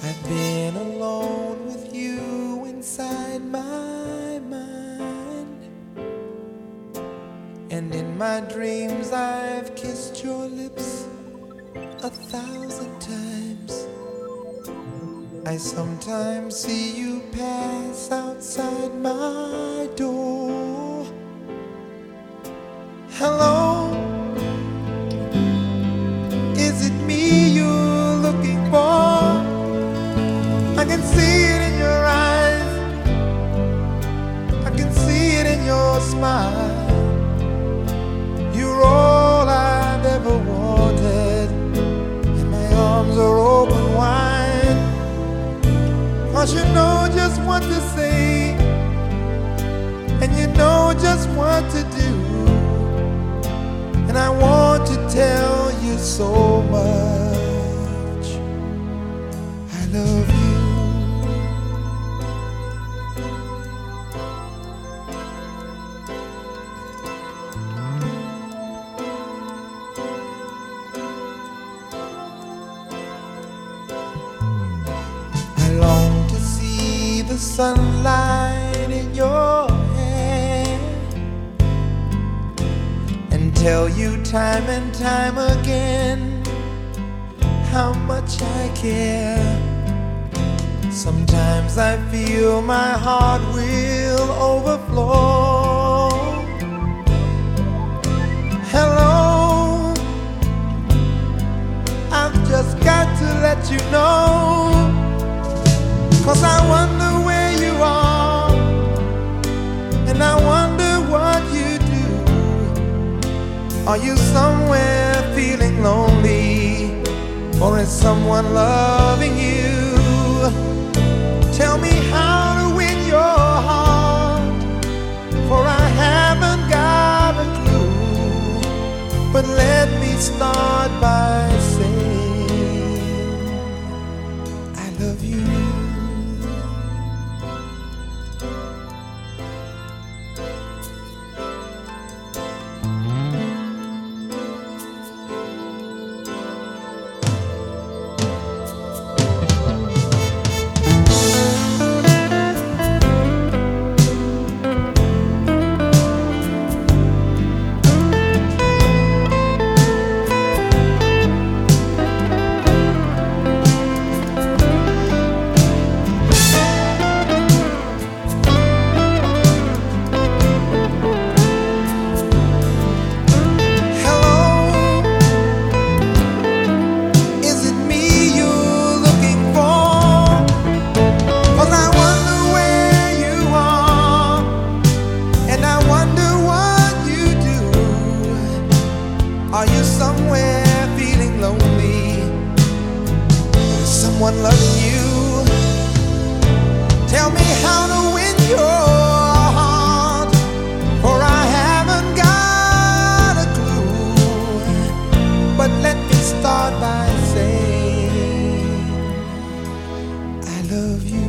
I've been alone with you inside my mind, and in my dreams I've kissed your lips 1,000 times. I sometimes see you pass outside my door. Hello, is it me you're looking for? I can see it in your eyes, I can see it in your smile. You're all I've ever wanted, and my arms are open wide. 'Cause you know just what to say, and you know just what to do, and I want to tell you so much. I love you. I long to see the sunlight in your hair and tell you time and time again how much I care. Sometimes I feel my heart will overflow. Hello, I've just got to let you know, 'cause I wonder where you are, and I wonder what you do. Are you somewhere feeling lonely, or is someone loving you? Tell me how to win your heart, for I haven't got a clue. But let me start by saying I love you. Are you somewhere feeling lonely? Is someone loving you? Tell me how to win your heart, for I haven't got a clue. But let me start by saying I love you.